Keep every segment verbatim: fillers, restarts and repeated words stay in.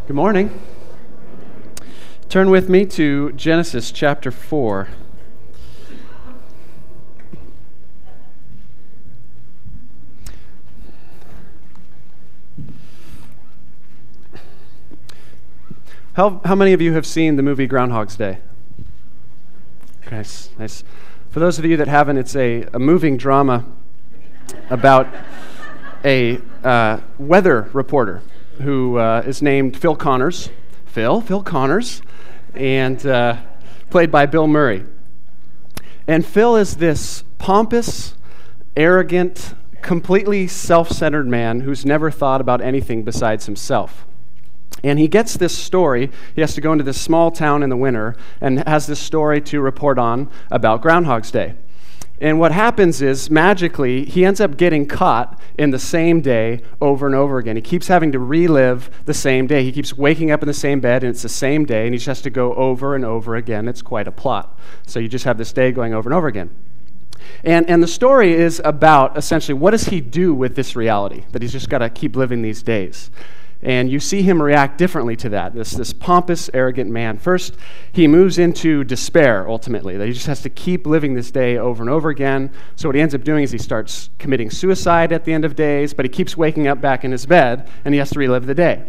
Good morning. Turn with me to Genesis chapter four. How how many of you have seen the movie Groundhog's Day? Nice, nice. For those of you that haven't, it's a, a moving drama about a uh, weather reporter who uh, is named Phil Connors. Phil, Phil Connors, and uh, played by Bill Murray. And Phil is this pompous, arrogant, completely self-centered man who's never thought about anything besides himself. And he gets this story. He has to go into this small town in the winter and has this story to report on about Groundhog's Day. And what happens is, magically, he ends up getting caught in the same day over and over again. He keeps having to relive the same day. He keeps waking up in the same bed, and it's the same day, and he just has to go over and over again. It's quite a plot. So you just have this day going over and over again. And and the story is about, essentially, what does he do with this reality, that he's just got to keep living these days? And you see him react differently to that, this, this pompous, arrogant man. First, he moves into despair, ultimately, that he just has to keep living this day over and over again. So what he ends up doing is he starts committing suicide at the end of days, but he keeps waking up back in his bed, and he has to relive the day.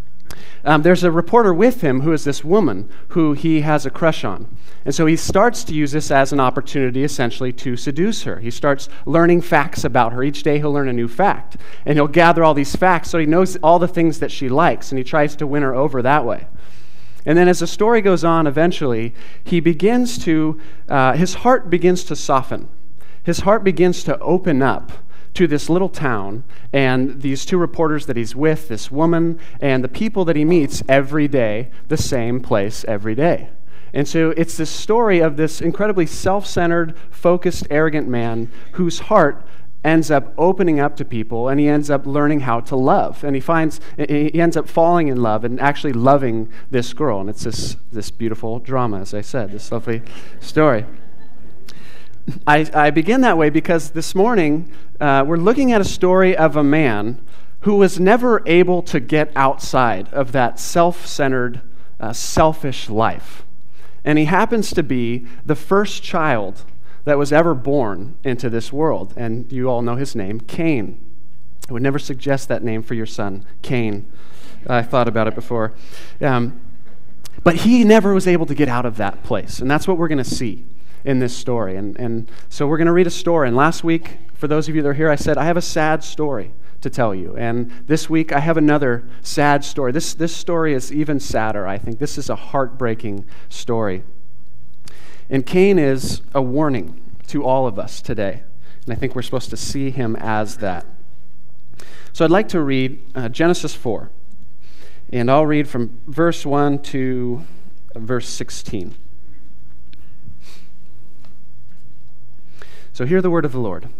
Um, there's a reporter with him who is this woman who he has a crush on. And so he starts to use this as an opportunity, essentially, to seduce her. He starts learning facts about her. Each day he'll learn a new fact. And he'll gather all these facts so he knows all the things that she likes, and he tries to win her over that way. And then as the story goes on, eventually, he begins to, uh, his heart begins to soften. His heart begins to open up to this little town and these two reporters that he's with, this woman, and the people that he meets every day, the same place every day. And so it's this story of this incredibly self-centered, focused, arrogant man whose heart ends up opening up to people, and he ends up learning how to love. And he finds, he ends up falling in love and actually loving this girl. And it's this, this beautiful drama, as I said, this lovely story. I, I begin that way because this morning uh, we're looking at a story of a man who was never able to get outside of that self-centered, uh, selfish life. And he happens to be the first child that was ever born into this world. And you all know his name, Cain. I would never suggest that name for your son, Cain. I thought about it before. Um, but he never was able to get out of that place. And that's what we're going to see in this story. And, and so we're going to read a story. And last week, for those of you that are here, I said, I have a sad story to tell you. And this week, I have another sad story. This, this story is even sadder, I think. This is a heartbreaking story. And Cain is a warning to all of us today. And I think we're supposed to see him as that. So I'd like to read uh, Genesis four. And I'll read from verse one to verse sixteen. So hear the word of the Lord.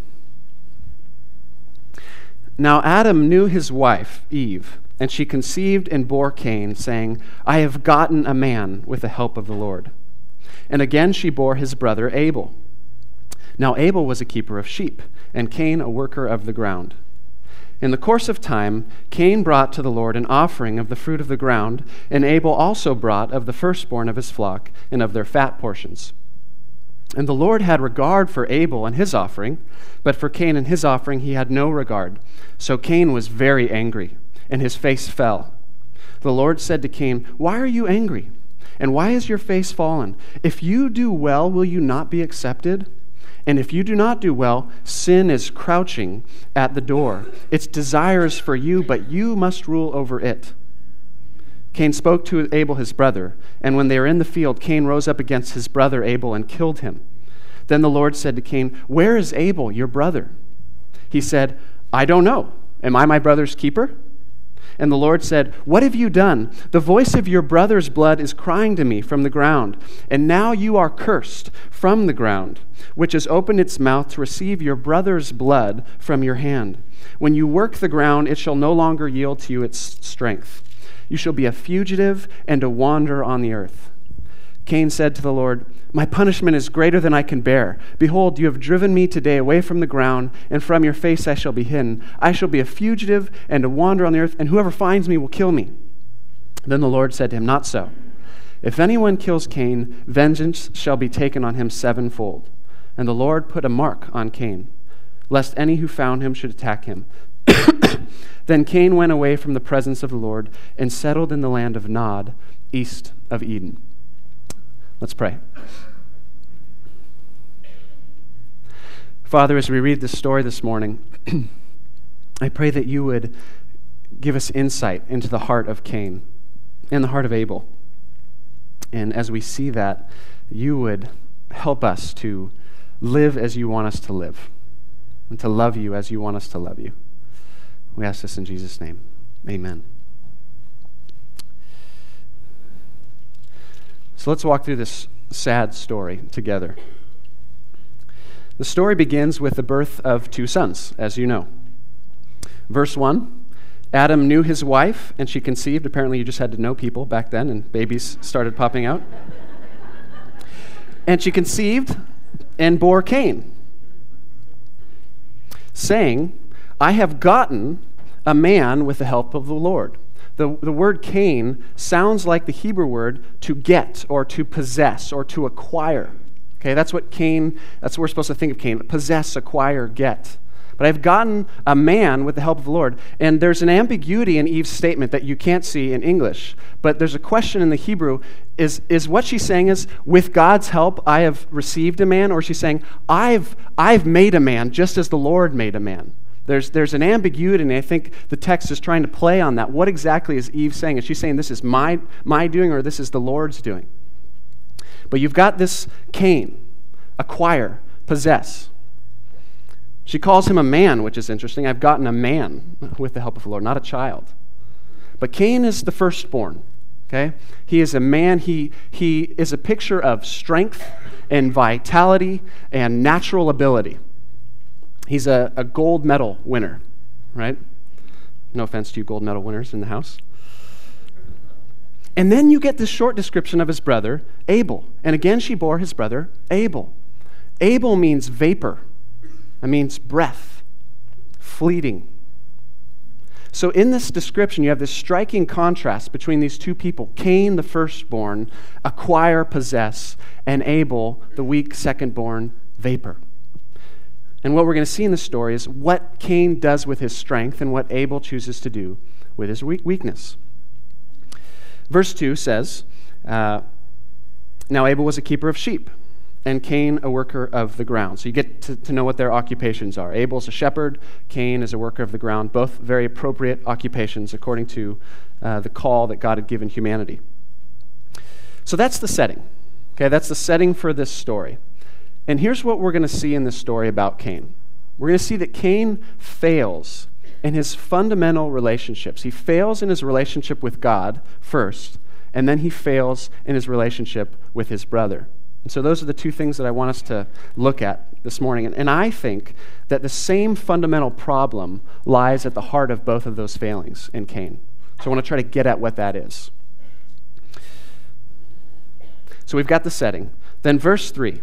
Now Adam knew his wife, Eve, and she conceived and bore Cain, saying, I have gotten a man with the help of the Lord. And again she bore his brother Abel. Now Abel was a keeper of sheep, and Cain a worker of the ground. In the course of time, Cain brought to the Lord an offering of the fruit of the ground, and Abel also brought of the firstborn of his flock and of their fat portions. And the Lord had regard for Abel and his offering, but for Cain and his offering he had no regard. So Cain was very angry, and his face fell. The Lord said to Cain, Why are you angry? And why is your face fallen? If you do well, will you not be accepted? And if you do not do well, sin is crouching at the door. Its desires for you, but you must rule over it. Cain spoke to Abel his brother, and when they were in the field, Cain rose up against his brother Abel and killed him. Then the Lord said to Cain, Where is Abel, your brother? He said, I don't know. Am I my brother's keeper? And the Lord said, What have you done? The voice of your brother's blood is crying to me from the ground, and now you are cursed from the ground, which has opened its mouth to receive your brother's blood from your hand. When you work the ground, it shall no longer yield to you its strength. You shall be a fugitive and a wanderer on the earth. Cain said to the Lord, My punishment is greater than I can bear. Behold, you have driven me today away from the ground, and from your face I shall be hidden. I shall be a fugitive and a wanderer on the earth, and whoever finds me will kill me. Then the Lord said to him, "Not so. If anyone kills Cain, vengeance shall be taken on him sevenfold." And the Lord put a mark on Cain, lest any who found him should attack him. Then Cain went away from the presence of the Lord and settled in the land of Nod, east of Eden. Let's pray. Father, as we read this story this morning, I pray that you would give us insight into the heart of Cain and the heart of Abel. And as we see that, you would help us to live as you want us to live and to love you as you want us to love you. We ask this in Jesus' name. Amen. So let's walk through this sad story together. The story begins with the birth of two sons, as you know. Verse one, Adam knew his wife, and she conceived. Apparently you just had to know people back then, and babies started popping out. And she conceived and bore Cain, saying, "I have gotten a man with the help of the Lord." The, the word Cain sounds like the Hebrew word to get or to possess or to acquire. Okay, that's what Cain, that's what we're supposed to think of Cain. Possess, acquire, get. But I've gotten a man with the help of the Lord. And there's an ambiguity in Eve's statement that you can't see in English. But there's a question in the Hebrew. Is, is what she's saying is, with God's help, I have received a man? Or is she saying, I've, I've made a man just as the Lord made a man? There's, there's an ambiguity, and I think the text is trying to play on that. What exactly is Eve saying? Is she saying this is my, my doing or this is the Lord's doing? But you've got this Cain, acquire, possess. She calls him a man, which is interesting. I've gotten a man with the help of the Lord, not a child. But Cain is the firstborn, okay? He is a man. He, he is a picture of strength and vitality and natural ability. He's a, a gold medal winner, right? No offense to you gold medal winners in the house. And then you get this short description of his brother, Abel. And again, she bore his brother, Abel. Abel means vapor. It means breath, fleeting. So in this description, you have this striking contrast between these two people. Cain, the firstborn, acquire, possess, and Abel, the weak secondborn, vapor. And what we're going to see in the story is what Cain does with his strength and what Abel chooses to do with his weakness. Verse two says, uh, now Abel was a keeper of sheep, and Cain a worker of the ground. So you get to, to know what their occupations are. Abel's a shepherd, Cain is a worker of the ground, both very appropriate occupations according to uh, the call that God had given humanity. So that's the setting. Okay, that's the setting for this story. And here's what we're going to see in this story about Cain. We're going to see that Cain fails in his fundamental relationships. He fails in his relationship with God first, and then he fails in his relationship with his brother. And so those are the two things that I want us to look at this morning. And, and I think that the same fundamental problem lies at the heart of both of those failings in Cain. So I want to try to get at what that is. So we've got the setting. Then verse three.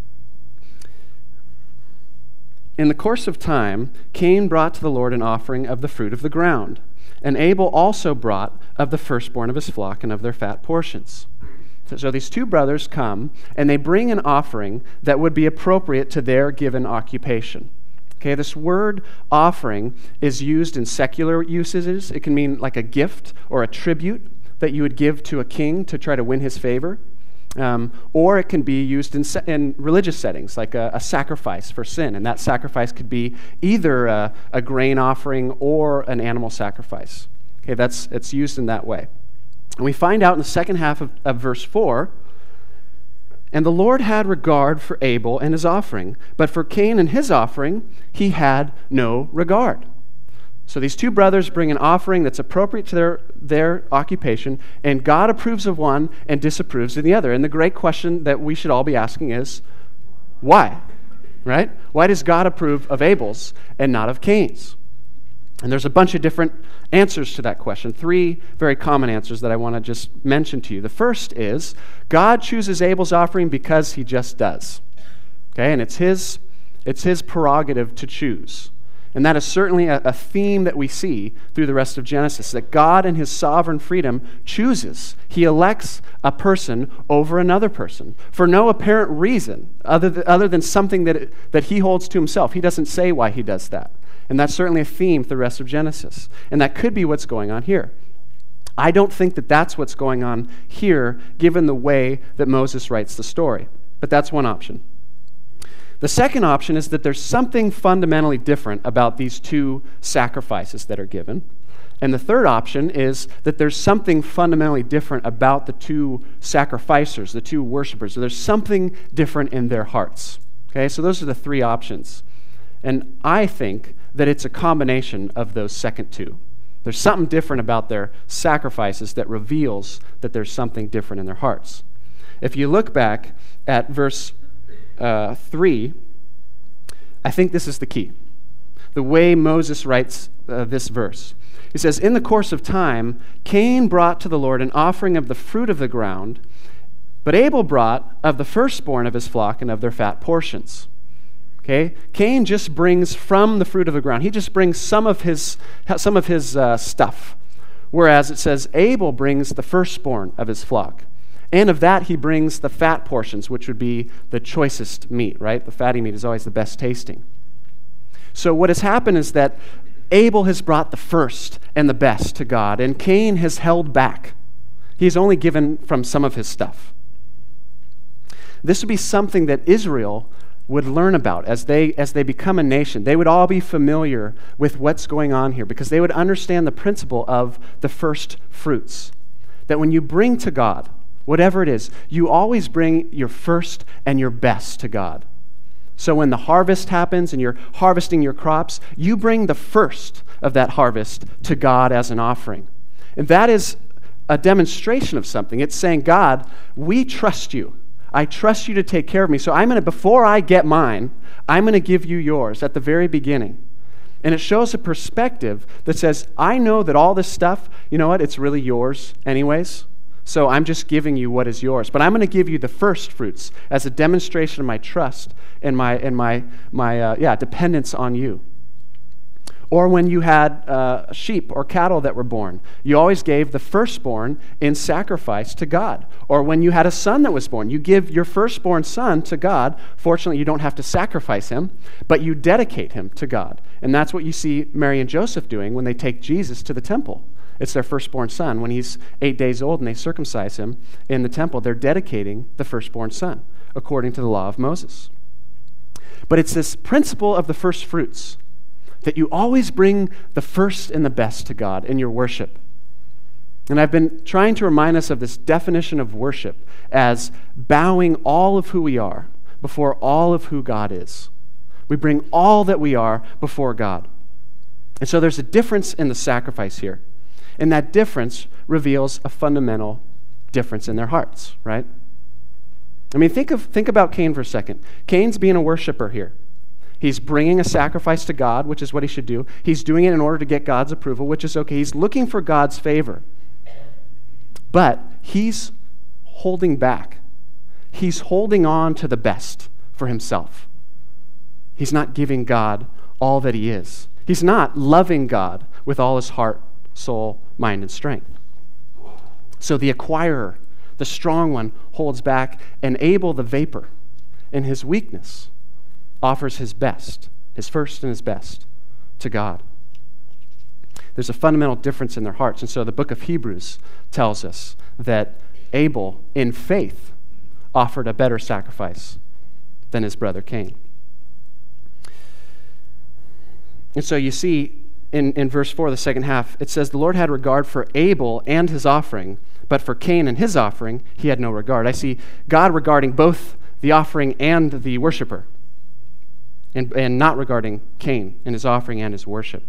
In the course of time, Cain brought to the Lord an offering of the fruit of the ground, and Abel also brought of the firstborn of his flock and of their fat portions. So, so these two brothers come, and they bring an offering that would be appropriate to their given occupation. Okay, this word offering is used in secular usages. It can mean like a gift or a tribute that you would give to a king to try to win his favor. Um, or it can be used in, se- in religious settings, like a, a sacrifice for sin. And that sacrifice could be either a, a grain offering or an animal sacrifice. Okay, that's it's used in that way. And we find out in the second half of, of verse four, and the Lord had regard for Abel and his offering, but for Cain and his offering, he had no regard. So these two brothers bring an offering that's appropriate to their, their occupation, and God approves of one and disapproves of the other. And the great question that we should all be asking is, why? Right? Why does God approve of Abel's and not of Cain's? And there's a bunch of different answers to that question. Three very common answers that I want to just mention to you. The first is, God chooses Abel's offering because he just does. Okay, and it's his, it's his prerogative to choose. And that is certainly a, a theme that we see through the rest of Genesis, that God in his sovereign freedom chooses. He elects a person over another person for no apparent reason other than, other than something that, it, that he holds to himself. He doesn't say why he does that. And that's certainly a theme for the rest of Genesis. And that could be what's going on here. I don't think that that's what's going on here, given the way that Moses writes the story. But that's one option. The second option is that there's something fundamentally different about these two sacrifices that are given. And the third option is that there's something fundamentally different about the two sacrificers, the two worshipers. So there's something different in their hearts. Okay, so those are the three options. And I think that it's a combination of those second two. There's something different about their sacrifices that reveals that there's something different in their hearts. If you look back at verse uh, three, I think this is the key. The way Moses writes uh, this verse. He says, "In the course of time, Cain brought to the Lord an offering of the fruit of the ground, but Abel brought of the firstborn of his flock and of their fat portions." Okay? Cain just brings from the fruit of the ground. He just brings some of his some of his uh, stuff. Whereas it says Abel brings the firstborn of his flock. And of that he brings the fat portions, which would be the choicest meat, right? The fatty meat is always the best tasting. So what has happened is that Abel has brought the first and the best to God, and Cain has held back. He's only given from some of his stuff. This would be something that Israel would learn about as they as they become a nation. They would all be familiar with what's going on here because they would understand the principle of the first fruits. That when you bring to God, whatever it is, you always bring your first and your best to God. So when the harvest happens and you're harvesting your crops, you bring the first of that harvest to God as an offering. And that is a demonstration of something. It's saying, God, we trust you. I trust you to take care of me. So I'm going to, before I get mine, I'm going to give you yours at the very beginning. And it shows a perspective that says, I know that all this stuff, you know what, it's really yours anyways. So I'm just giving you what is yours. But I'm going to give you the first fruits as a demonstration of my trust and my and my my uh, yeah dependence on you. Or when you had uh, sheep or cattle that were born, you always gave the firstborn in sacrifice to God. Or when you had a son that was born, you give your firstborn son to God. Fortunately, you don't have to sacrifice him, but you dedicate him to God. And that's what you see Mary and Joseph doing when they take Jesus to the temple. It's their firstborn son. When he's eight days old and they circumcise him in the temple, they're dedicating the firstborn son according to the law of Moses. But it's this principle of the first fruits that you always bring the first and the best to God in your worship. And I've been trying to remind us of this definition of worship as bowing all of who we are before all of who God is. We bring all that we are before God. And so there's a difference in the sacrifice here. And that difference reveals a fundamental difference in their hearts, right? I mean, think of think about Cain for a second. Cain's being a worshiper here. He's bringing a sacrifice to God, which is what he should do. He's doing it in order to get God's approval, which is okay. He's looking for God's favor. But he's holding back. He's holding on to the best for himself. He's not giving God all that he is. He's not loving God with all his heart, soul, mind, and strength. So the acquirer, the strong one, holds back, and Abel, the vapor, in his weakness, offers his best, his first and his best, to God. There's a fundamental difference in their hearts. And so the book of Hebrews tells us that Abel, in faith, offered a better sacrifice than his brother Cain. And so you see, in, in verse four, the second half, it says, the Lord had regard for Abel and his offering, but for Cain and his offering, he had no regard. I see God regarding both the offering and the worshiper, and, and not regarding Cain and his offering and his worship.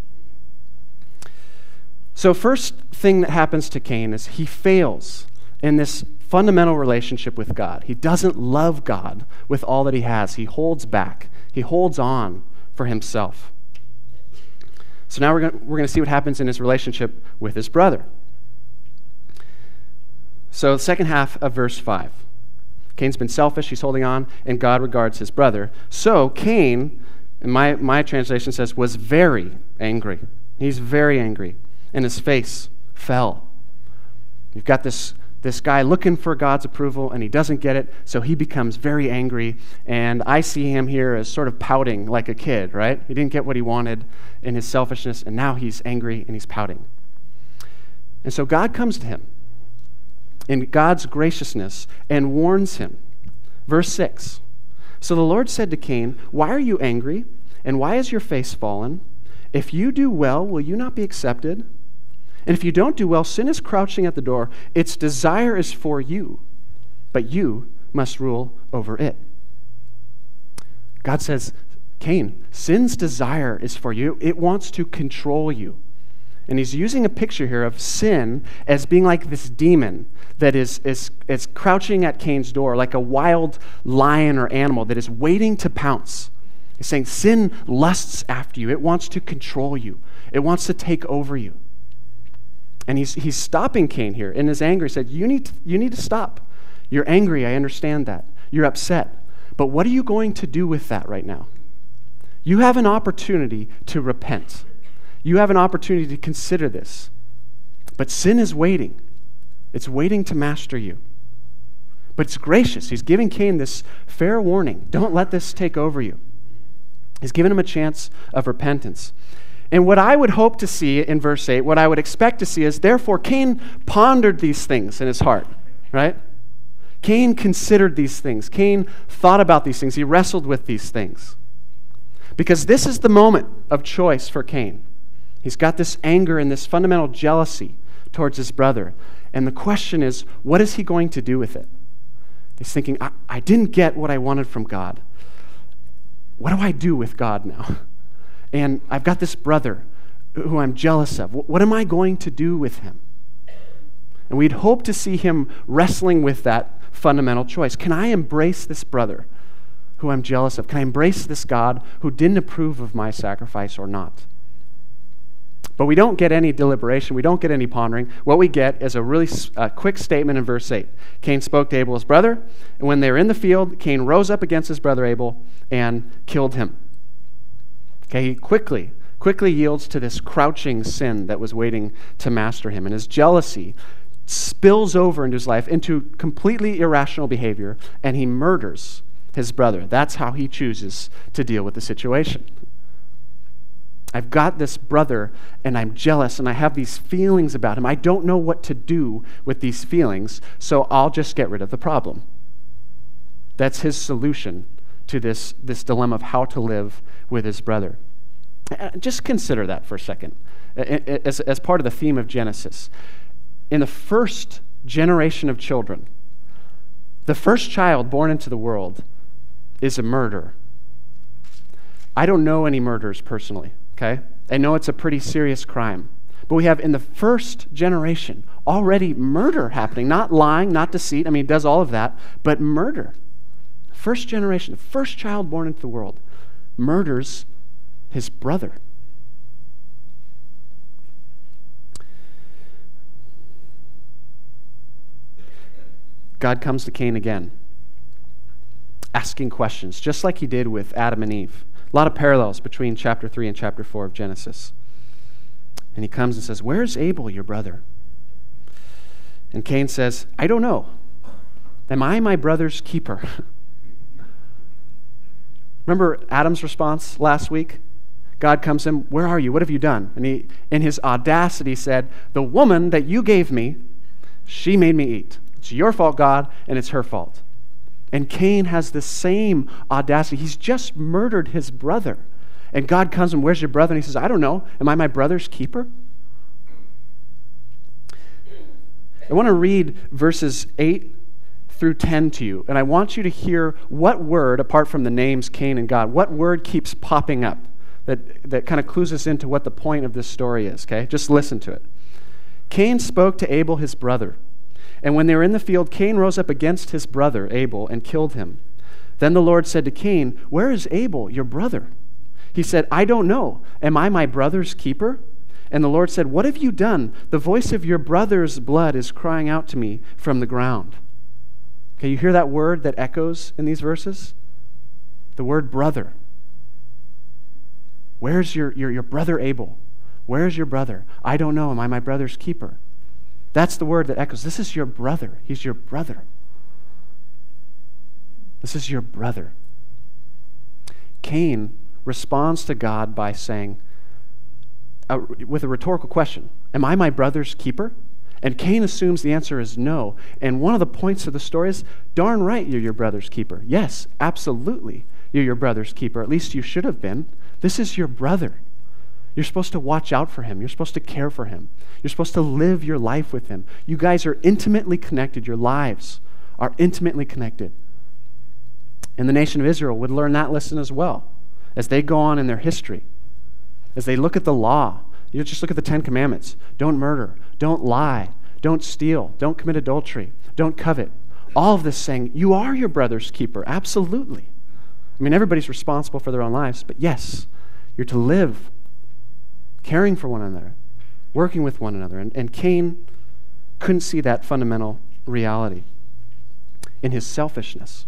So first thing that happens to Cain is he fails in this fundamental relationship with God. He doesn't love God with all that he has. He holds back. He holds on for himself. So now we're going we're going to see what happens in his relationship with his brother. So the second half of verse five. Cain's been selfish, he's holding on, and God regards his brother. So Cain And my, my translation says, was very angry. He's very angry. And his face fell. You've got this, this guy looking for God's approval, and he doesn't get it, so he becomes very angry. And I see him here as sort of pouting like a kid, right? He didn't get what he wanted in his selfishness, and now he's angry and he's pouting. And so God comes to him in God's graciousness and warns him. Verse six. So the Lord said to Cain, why are you angry? And why is your face fallen? If you do well, will you not be accepted? And if you don't do well, sin is crouching at the door. Its desire is for you, but you must rule over it. God says, Cain, sin's desire is for you. It wants to control you. And he's using a picture here of sin as being like this demon that is, is, is crouching at Cain's door, like a wild lion or animal that is waiting to pounce. He's saying sin lusts after you. It wants to control you. It wants to take over you. And he's, he's stopping Cain here. In his anger, he said, you need, to, you need to stop. You're angry, I understand that. You're upset. But what are you going to do with that right now? You have an opportunity to repent. You have an opportunity to consider this. But sin is waiting. It's waiting to master you. But it's gracious. He's giving Cain this fair warning. Don't let this take over you. He's given him a chance of repentance. And what I would hope to see in verse eight, what I would expect to see is, therefore Cain pondered these things in his heart, right? Cain considered these things. Cain thought about these things. He wrestled with these things. Because this is the moment of choice for Cain. He's got this anger and this fundamental jealousy towards his brother. And the question is, what is he going to do with it? He's thinking, I, I didn't get what I wanted from God. What do I do with God now? And I've got this brother who I'm jealous of. What am I going to do with him? And we'd hope to see him wrestling with that fundamental choice. Can I embrace this brother who I'm jealous of? Can I embrace this God who didn't approve of my sacrifice or not? But we don't get any deliberation. We don't get any pondering. What we get is a really uh, quick statement in verse eight. Cain spoke to Abel, his brother, and when they were in the field, Cain rose up against his brother Abel and killed him. Okay, he quickly, quickly yields to this crouching sin that was waiting to master him. And his jealousy spills over into his life, into completely irrational behavior, and he murders his brother. That's how he chooses to deal with the situation. I've got this brother, and I'm jealous, and I have these feelings about him. I don't know what to do with these feelings, so I'll just get rid of the problem. That's his solution to this, this dilemma of how to live with his brother. Just consider that for a second, as, as part of the theme of Genesis. In the first generation of children, the first child born into the world is a murderer. I don't know any murderers personally, okay? I know it's a pretty serious crime. But we have in the first generation already murder happening, not lying, not deceit. I mean, it does all of that, but murder. First generation, the first child born into the world, murders his brother. God comes to Cain again, asking questions, just like he did with Adam and Eve. A lot of parallels between chapter three and chapter four of Genesis. And he comes and says, "Where's Abel, your brother?" And Cain says, "I don't know. Am I my brother's keeper?" Remember Adam's response last week? God comes to him, "Where are you? What have you done?" And he, in his audacity, said, "The woman that you gave me, she made me eat. It's your fault, God, and it's her fault." And Cain has the same audacity. He's just murdered his brother. And God comes and, "Where's your brother?" And he says, "I don't know. Am I my brother's keeper?" I want to read verses eight through ten to you. And I want you to hear what word, apart from the names Cain and God, what word keeps popping up that, that kind of clues us into what the point of this story is, okay? Just listen to it. Cain spoke to Abel, his brother. And when they were in the field, Cain rose up against his brother, Abel, and killed him. Then the Lord said to Cain, "Where is Abel, your brother?" He said, "I don't know. Am I my brother's keeper?" And the Lord said, "What have you done? The voice of your brother's blood is crying out to me from the ground." Okay, you hear that word that echoes in these verses? The word brother. Where's your, your, your brother Abel? Where's your brother? I don't know. Am I my brother's keeper? That's the word that echoes. This is your brother. He's your brother. This is your brother. Cain responds to God by saying, uh, with a rhetorical question, am I my brother's keeper? And Cain assumes the answer is no. And one of the points of the story is, darn right, you're your brother's keeper. Yes, absolutely, you're your brother's keeper. At least you should have been. This is your brother. You're supposed to watch out for him. You're supposed to care for him. You're supposed to live your life with him. You guys are intimately connected. Your lives are intimately connected. And the nation of Israel would learn that lesson as well as they go on in their history. As they look at the law, you just look at the Ten Commandments. Don't murder. Don't lie. Don't steal. Don't commit adultery. Don't covet. All of this saying, you are your brother's keeper. Absolutely. I mean, everybody's responsible for their own lives, but yes, you're to live caring for one another, working with one another. And, and Cain couldn't see that fundamental reality in his selfishness.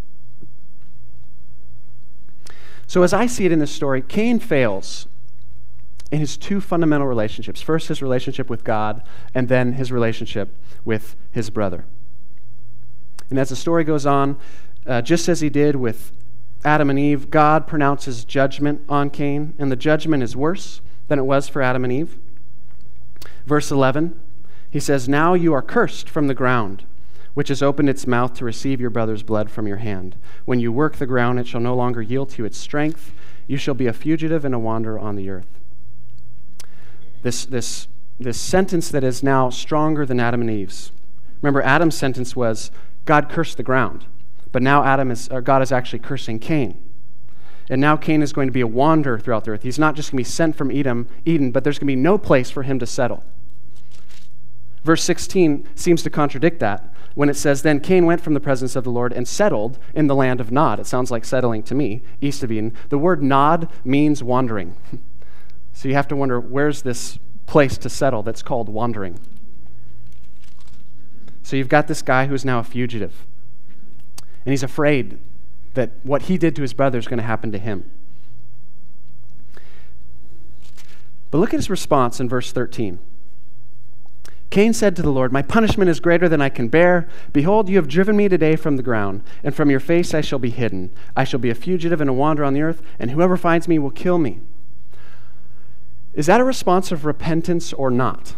So as I see it in this story, Cain fails in his two fundamental relationships. First, his relationship with God, and then his relationship with his brother. And as the story goes on, uh, just as he did with Adam and Eve, God pronounces judgment on Cain, and the judgment is worse than it was for Adam and Eve. Verse eleven, he says, now you are cursed from the ground, which has opened its mouth to receive your brother's blood from your hand. When you work the ground, it shall no longer yield to you its strength. You shall be a fugitive and a wanderer on the earth. This, this, this sentence that is now stronger than Adam and Eve's. Remember, Adam's sentence was, God cursed the ground. But now Adam is, or God is actually cursing Cain. And now Cain is going to be a wanderer throughout the earth. He's not just going to be sent from Eden, Eden, but there's going to be no place for him to settle. Verse sixteen seems to contradict that when it says, then Cain went from the presence of the Lord and settled in the land of Nod. It sounds like settling to me, east of Eden. The word Nod means wandering. So you have to wonder, where's this place to settle that's called wandering? So you've got this guy who's now a fugitive. And he's afraid that what he did to his brother is going to happen to him. But look at his response in verse thirteen. Cain said to the Lord, my punishment is greater than I can bear. Behold, you have driven me today from the ground, and from your face I shall be hidden. I shall be a fugitive and a wanderer on the earth, and whoever finds me will kill me. Is that a response of repentance or not?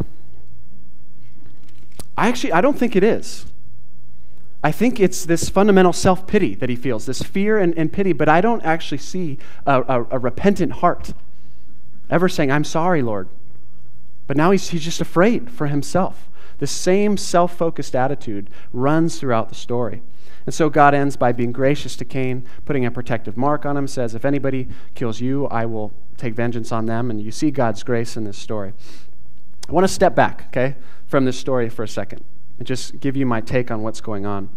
I actually, I don't think it is. I think it's this fundamental self-pity that he feels, this fear and, and pity, but I don't actually see a, a, a repentant heart ever saying, I'm sorry, Lord. But now he's, he's just afraid for himself. The same self-focused attitude runs throughout the story. And so God ends by being gracious to Cain, putting a protective mark on him, says, if anybody kills you, I will take vengeance on them. And you see God's grace in this story. I want to step back, okay, from this story for a second and just give you my take on what's going on.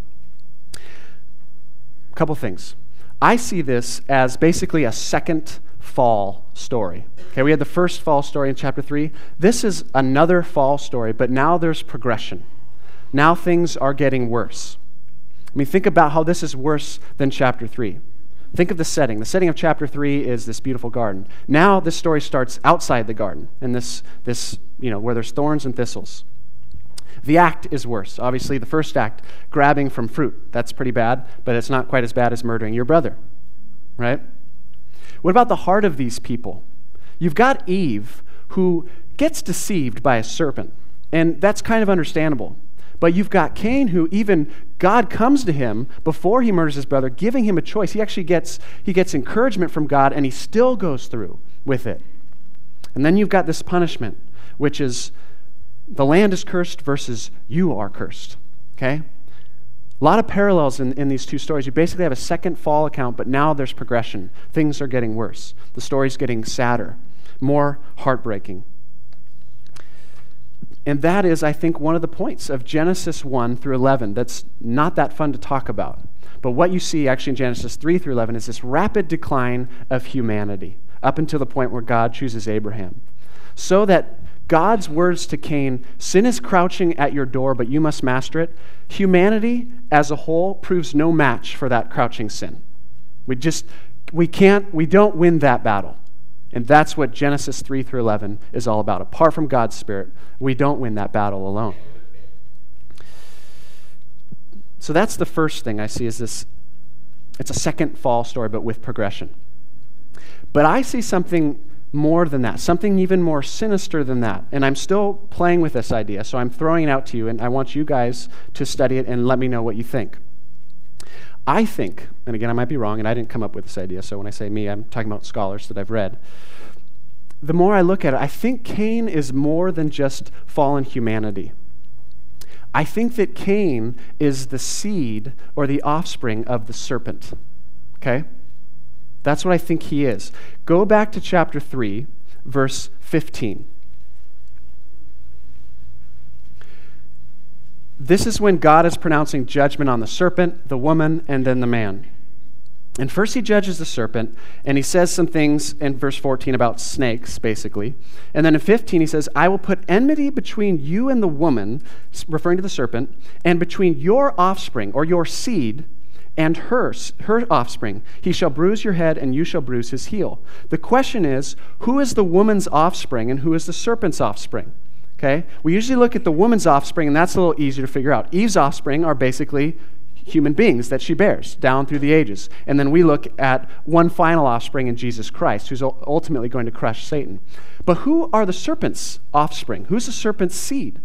A couple things. I see this as basically a second fall story. Okay, we had the first fall story in chapter three. This is another fall story, but now there's progression. Now things are getting worse. I mean, think about how this is worse than chapter three. Think of the setting. The setting of chapter three is this beautiful garden. Now this story starts outside the garden, in this, this, you know, where there's thorns and thistles. The act is worse. Obviously, the first act, grabbing from fruit, that's pretty bad, but it's not quite as bad as murdering your brother, right? What about the heart of these people? You've got Eve, who gets deceived by a serpent, and that's kind of understandable. But you've got Cain, who even God comes to him before he murders his brother, giving him a choice. He actually gets, he gets encouragement from God, and he still goes through with it. And then you've got this punishment, which is the land is cursed versus you are cursed, okay? A lot of parallels in, in these two stories. You basically have a second fall account, but now there's progression. Things are getting worse. The story's getting sadder, more heartbreaking. And that is, I think, one of the points of Genesis one through eleven that's not that fun to talk about. But what you see actually in Genesis three through eleven is this rapid decline of humanity up until the point where God chooses Abraham. So that God's words to Cain, sin is crouching at your door, but you must master it. Humanity as a whole proves no match for that crouching sin. We just, we can't, we don't win that battle. And that's what Genesis three through eleven is all about. Apart from God's Spirit, we don't win that battle alone. So that's the first thing I see is this, it's a second fall story, but with progression. But I see something more than that, something even more sinister than that. And I'm still playing with this idea, so I'm throwing it out to you, and I want you guys to study it and let me know what you think. I think, and again, I might be wrong, and I didn't come up with this idea, so when I say me, I'm talking about scholars that I've read. The more I look at it, I think Cain is more than just fallen humanity. I think that Cain is the seed or the offspring of the serpent. Okay? That's what I think he is. Go back to chapter three, verse fifteen. This is when God is pronouncing judgment on the serpent, the woman, and then the man. And first he judges the serpent, and he says some things in verse fourteen about snakes, basically. And then in fifteen he says, I will put enmity between you and the woman, referring to the serpent, and between your offspring, or your seed, and her, her offspring. He shall bruise your head, and you shall bruise his heel. The question is, who is the woman's offspring, and who is the serpent's offspring? Okay? We usually look at the woman's offspring, and that's a little easier to figure out. Eve's offspring are basically human beings that she bears down through the ages. And then we look at one final offspring in Jesus Christ, who's ultimately going to crush Satan. But who are the serpent's offspring? Who's the serpent's seed?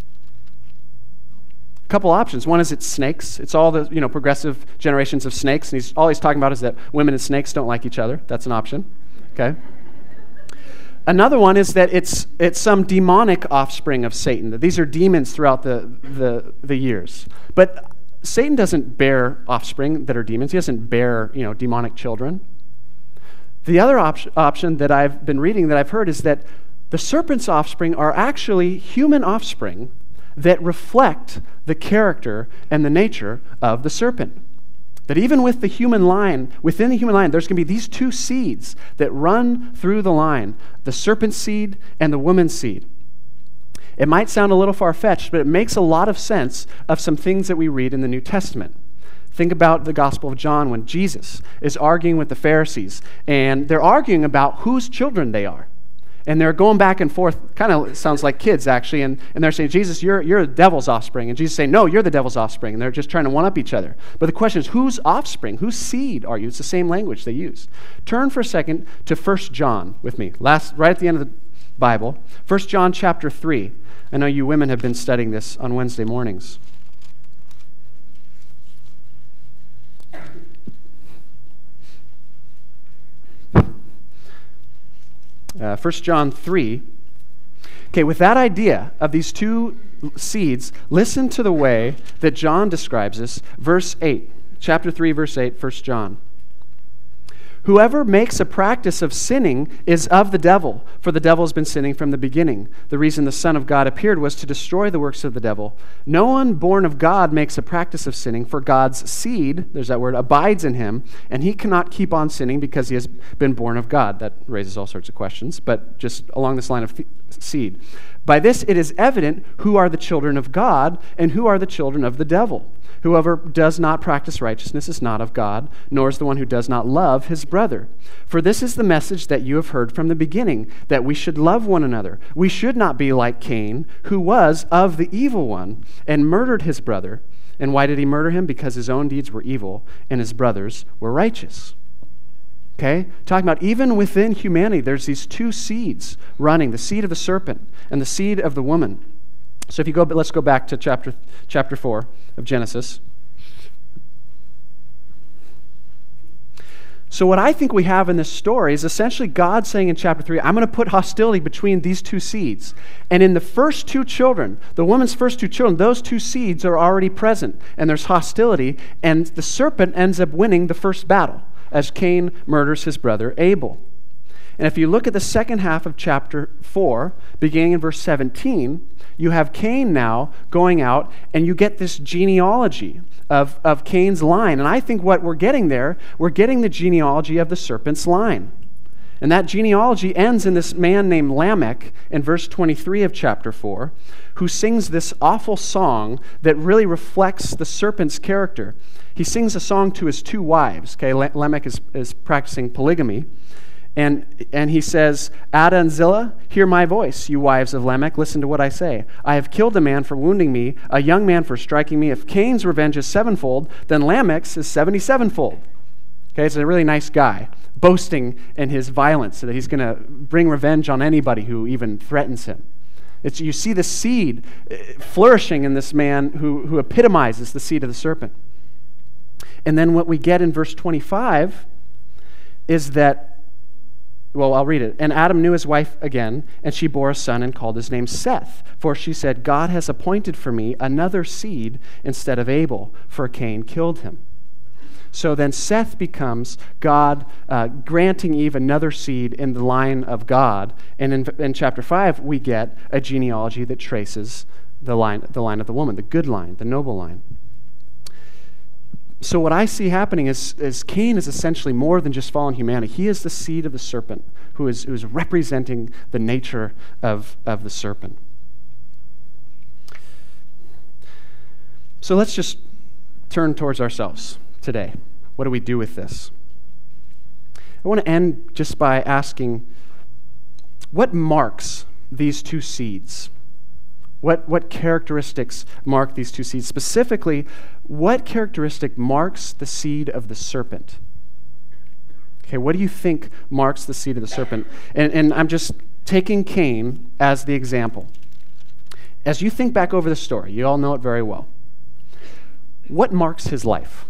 A couple options. One is it's snakes. It's all the you know progressive generations of snakes. And he's, all he's talking about is that women and snakes don't like each other. That's an option. Okay. Another one is that it's it's some demonic offspring of Satan. That these are demons throughout the, the, the years. But Satan doesn't bear offspring that are demons. He doesn't bear you know demonic children. The other op- option that I've been reading that I've heard is that the serpent's offspring are actually human offspring that reflect the character and the nature of the serpent. That even with the human line, within the human line, there's going to be these two seeds that run through the line, the serpent seed and the woman's seed. It might sound a little far-fetched, but it makes a lot of sense of some things that we read in the New Testament. Think about the Gospel of John when Jesus is arguing with the Pharisees, and they're arguing about whose children they are. And they're going back and forth, kind of sounds like kids, actually, and, and they're saying, Jesus, you're, you're the devil's offspring. And Jesus is saying, no, you're the devil's offspring. And they're just trying to one-up each other. But the question is, whose offspring, whose seed are you? It's the same language they use. Turn for a second to First John with me, last right at the end of the Bible. First John chapter three. I know you women have been studying this on Wednesday mornings. Uh, First John three. Okay, with that idea of these two seeds, listen to the way that John describes this. Verse eight, chapter three, verse eight, First John. Whoever makes a practice of sinning is of the devil, for the devil has been sinning from the beginning. The reason the Son of God appeared was to destroy the works of the devil. No one born of God makes a practice of sinning, for God's seed, there's that word, abides in him, and he cannot keep on sinning because he has been born of God. That raises all sorts of questions, but just along this line of th- seed. By this it is evident who are the children of God and who are the children of the devil. Whoever does not practice righteousness is not of God, nor is the one who does not love his brother. For this is the message that you have heard from the beginning, that we should love one another. We should not be like Cain, who was of the evil one and murdered his brother. And why did he murder him? Because his own deeds were evil and his brothers were righteous. Okay? Talking about even within humanity, there's these two seeds running, the seed of the serpent and the seed of the woman. So if you go, let's go back to chapter chapter four of Genesis. So what I think we have in this story is essentially God saying in chapter three, I'm going to put hostility between these two seeds. And in the first two children, the woman's first two children, those two seeds are already present. And there's hostility. And the serpent ends up winning the first battle as Cain murders his brother Abel. And if you look at the second half of chapter four, beginning in verse seventeen, you have Cain now going out, and you get this genealogy of, of Cain's line. And I think what we're getting there, we're getting the genealogy of the serpent's line. And that genealogy ends in this man named Lamech in verse twenty-three of chapter four, who sings this awful song that really reflects the serpent's character. He sings a song to his two wives. Okay, Lamech is, is practicing polygamy. And, and he says, Ada and Zillah, hear my voice, you wives of Lamech, listen to what I say. I have killed a man for wounding me, a young man for striking me. If Cain's revenge is sevenfold, then Lamech's is seventy-sevenfold. Okay, it's a really nice guy, boasting in his violence, so that he's going to bring revenge on anybody who even threatens him. It's, you see the seed flourishing in this man who, who epitomizes the seed of the serpent. And then what we get in verse twenty-five is that, well, I'll read it. And Adam knew his wife again, and she bore a son and called his name Seth. For she said, God has appointed for me another seed instead of Abel, for Cain killed him. So then Seth becomes God uh, granting Eve another seed in the line of God. And in, in chapter five, we get a genealogy that traces the line, the line of the woman, the good line, the noble line. So what I see happening is, is Cain is essentially more than just fallen humanity. He is the seed of the serpent who is, who is representing the nature of, of the serpent. So let's just turn towards ourselves today. What do we do with this? I want to end just by asking, what marks these two seeds? What, what characteristics mark these two seeds? Specifically, what characteristic marks the seed of the serpent? Okay, what do you think marks the seed of the serpent? And, and I'm just taking Cain as the example. As you think back over the story, you all know it very well. What marks his life?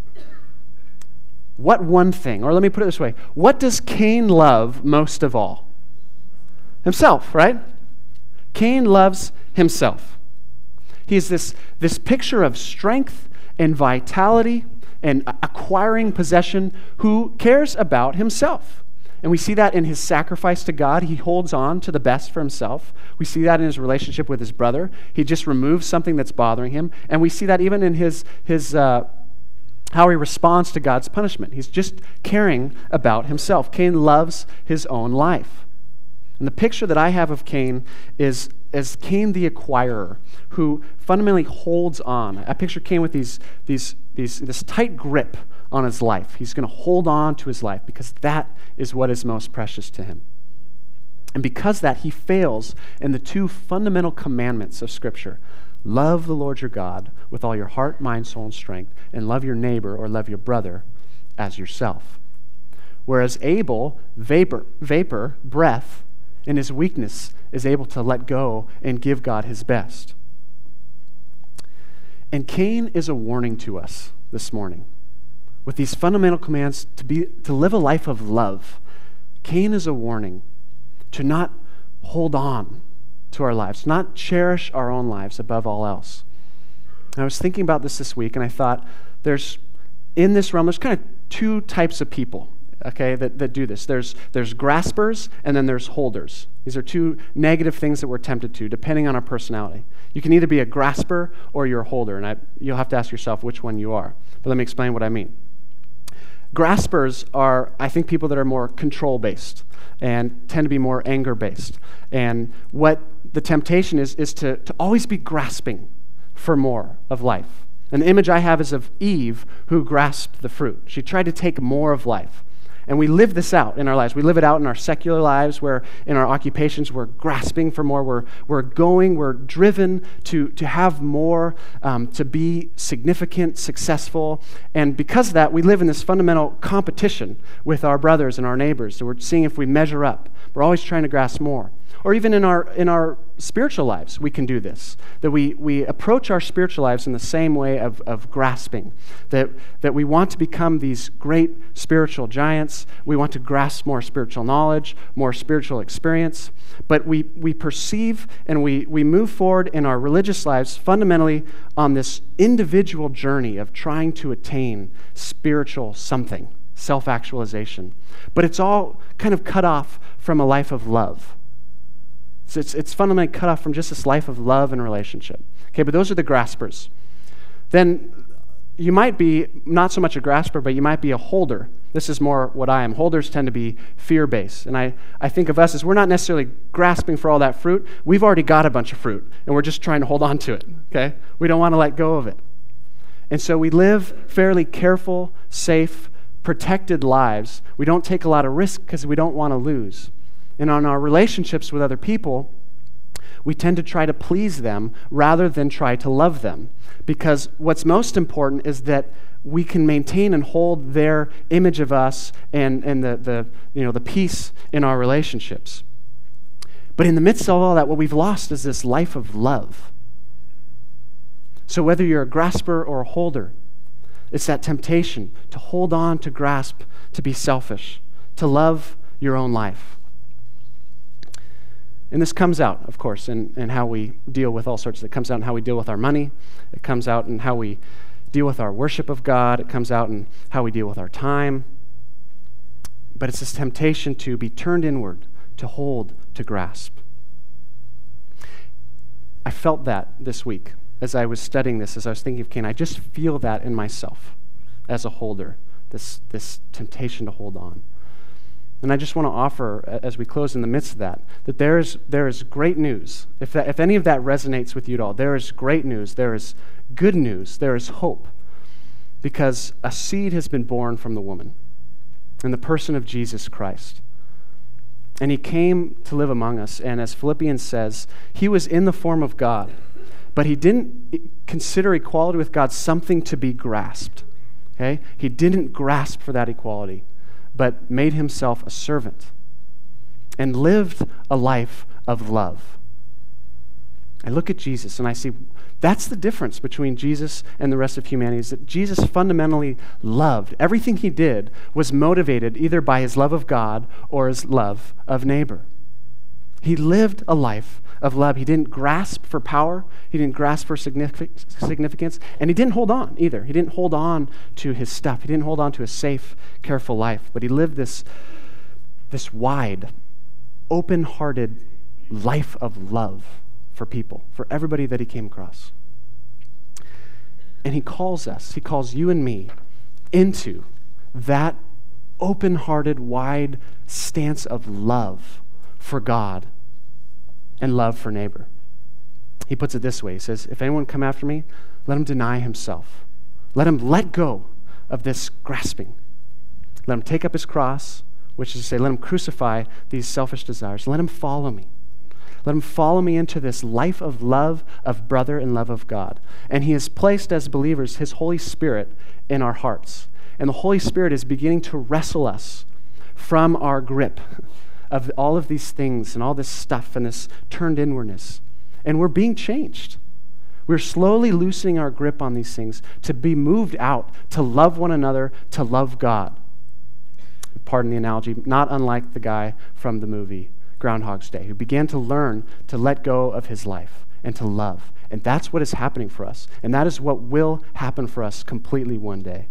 What one thing, or let me put it this way, what does Cain love most of all? Himself, right? Cain loves himself. He's this, this picture of strength and vitality and acquiring possession who cares about himself. And we see that in his sacrifice to God. He holds on to the best for himself. We see that in his relationship with his brother. He just removes something that's bothering him. And we see that even in his, his uh, how he responds to God's punishment. He's just caring about himself. Cain loves his own life. And the picture that I have of Cain is as Cain the acquirer, who fundamentally holds on. I picture Cain with these, these, these, this tight grip on his life. He's going to hold on to his life because that is what is most precious to him. And because of that, he fails in the two fundamental commandments of Scripture. Love the Lord your God with all your heart, mind, soul, and strength, and love your neighbor or love your brother as yourself. Whereas Abel, vapor, vapor, breath, in his weakness, is able to let go and give God his best. And Cain is a warning to us this morning. With these fundamental commands to be to live a life of love, Cain is a warning to not hold on to our lives, not cherish our own lives above all else. And I was thinking about this this week, and I thought there's, in this realm, there's kind of two types of people, okay, that, that do this. There's, there's graspers, and then there's holders. These are two negative things that we're tempted to, depending on our personality. You can either be a grasper or you're a holder, and I, you'll have to ask yourself which one you are. But let me explain what I mean. Graspers are, I think, people that are more control-based and tend to be more anger-based. And what the temptation is, is to, to always be grasping for more of life. And the image I have is of Eve, who grasped the fruit. She tried to take more of life. And we live this out in our lives. We live it out in our secular lives, where in our occupations we're grasping for more. We're, we're going, we're driven to, to have more, um, to be significant, successful. And because of that, we live in this fundamental competition with our brothers and our neighbors. So we're seeing if we measure up. We're always trying to grasp more. Or even in our in our spiritual lives, we can do this. That we, we approach our spiritual lives in the same way of, of grasping. That, that we want to become these great spiritual giants. We want to grasp more spiritual knowledge, more spiritual experience. But we, we perceive and we, we move forward in our religious lives fundamentally on this individual journey of trying to attain spiritual something, self-actualization. But it's all kind of cut off from a life of love. It's, it's fundamentally cut off from just this life of love and relationship. Okay, but those are the graspers. Then you might be not so much a grasper, but you might be a holder. This is more what I am. Holders tend to be fear-based. And I, I think of us as we're not necessarily grasping for all that fruit. We've already got a bunch of fruit, and we're just trying to hold on to it. Okay? We don't want to let go of it. And so we live fairly careful, safe, protected lives, we don't take a lot of risk because we don't want to lose. And on our relationships with other people, we tend to try to please them rather than try to love them. Because what's most important is that we can maintain and hold their image of us and, and the, the, you know, the peace in our relationships. But in the midst of all that, what we've lost is this life of love. So whether you're a grasper or a holder, it's that temptation to hold on, to grasp, to be selfish, to love your own life. And this comes out, of course, in, in how we deal with all sorts of, it comes out in how we deal with our money. It comes out in how we deal with our worship of God. It comes out in how we deal with our time. But it's this temptation to be turned inward, to hold, to grasp. I felt that this week as I was studying this, as I was thinking of Cain. I just feel that in myself as a holder, this, this temptation to hold on. And I just want to offer, as we close in the midst of that, that there is there is great news. If that, if any of that resonates with you at all, there is great news. There is good news. There is hope. Because a seed has been born from the woman in the person of Jesus Christ. And he came to live among us. And as Philippians says, he was in the form of God. But he didn't consider equality with God something to be grasped. Okay? He didn't grasp for that equality, but made himself a servant and lived a life of love. I look at Jesus and I see that's the difference between Jesus and the rest of humanity, is that Jesus fundamentally loved. Everything he did was motivated either by his love of God or his love of neighbor. He lived a life of love. He didn't grasp for power. He didn't grasp for significance. And he didn't hold on either. He didn't hold on to his stuff. He didn't hold on to a safe, careful life. But he lived this, this wide, open-hearted life of love for people, for everybody that he came across. And he calls us, he calls you and me into that open-hearted, wide stance of love for God and love for neighbor. He puts it this way. He says, if anyone come after me, let him deny himself. Let him let go of this grasping. Let him take up his cross, which is to say, let him crucify these selfish desires. Let him follow me. Let him follow me into this life of love of brother and love of God. And he has placed as believers his Holy Spirit in our hearts. And the Holy Spirit is beginning to wrestle us from our grip of all of these things and all this stuff and this turned inwardness. And we're being changed. We're slowly loosening our grip on these things to be moved out, to love one another, to love God. Pardon the analogy, not unlike the guy from the movie Groundhog's Day, who began to learn to let go of his life and to love. And that's what is happening for us. And that is what will happen for us completely one day.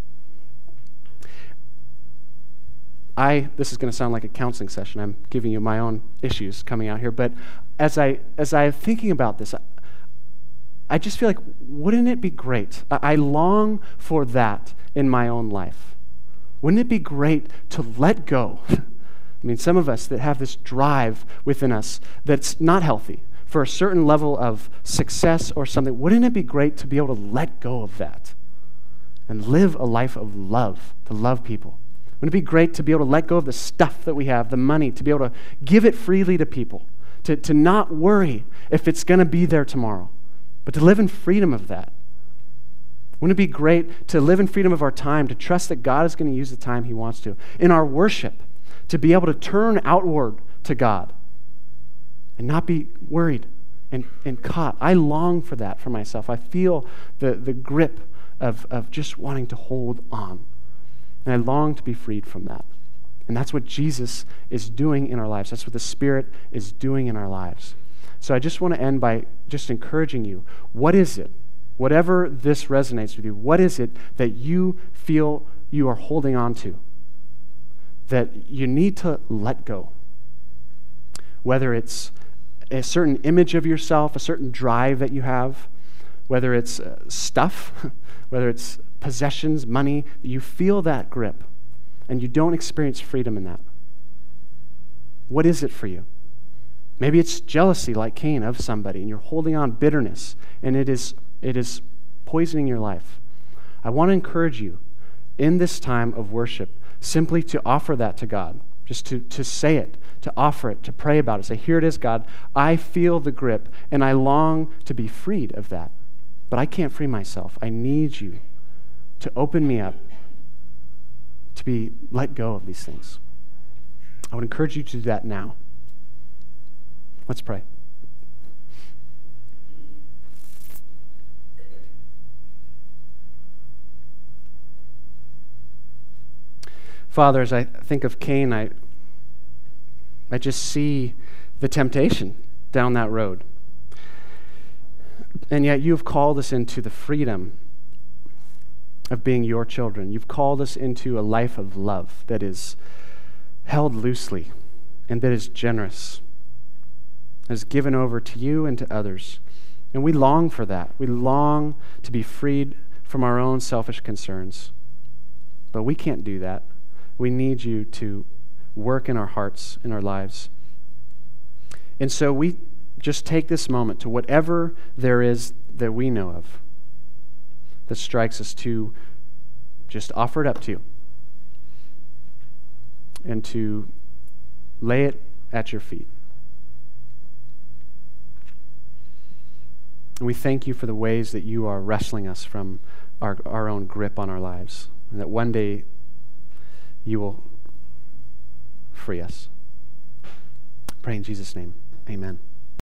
I, this is going to sound like a counseling session. I'm giving you my own issues coming out here. But as I as I'm thinking about this, I, I just feel like, wouldn't it be great? I, I long for that in my own life. Wouldn't it be great to let go? I mean, some of us that have this drive within us that's not healthy for a certain level of success or something, wouldn't it be great to be able to let go of that and live a life of love, to love people? Wouldn't it be great to be able to let go of the stuff that we have, the money, to be able to give it freely to people, to, to not worry if it's going to be there tomorrow, but to live in freedom of that? Wouldn't it be great to live in freedom of our time, to trust that God is going to use the time he wants to? In our worship, to be able to turn outward to God and not be worried and, and caught. I long for that for myself. I feel the, the grip of, of just wanting to hold on. And I long to be freed from that. And that's what Jesus is doing in our lives. That's what the Spirit is doing in our lives. So I just want to end by just encouraging you. What is it, whatever this resonates with you, what is it that you feel you are holding on to, that you need to let go? Whether it's a certain image of yourself, a certain drive that you have, whether it's uh, stuff, whether it's possessions, money, you feel that grip and you don't experience freedom in that. What is it for you? Maybe it's jealousy like Cain of somebody and you're holding on bitterness and it is it is poisoning your life. I want to encourage you in this time of worship simply to offer that to God, just to, to say it, to offer it, to pray about it. Say, here it is, God. I feel the grip, and I long to be freed of that. But I can't free myself. I need you to open me up, to be let go of these things. I would encourage you to do that now. Let's pray. Father, as I think of Cain, I, I just see the temptation down that road. And yet you have called us into the freedom of being your children. You've called us into a life of love that is held loosely and that is generous, that is given over to you and to others. And we long for that. We long to be freed from our own selfish concerns. But we can't do that. We need you to work in our hearts, in our lives. And so we just take this moment to whatever there is that we know of that strikes us, to just offer it up to you and to lay it at your feet. And we thank you for the ways that you are wrestling us from our, our own grip on our lives, and that one day you will free us. Pray in Jesus' name. Amen.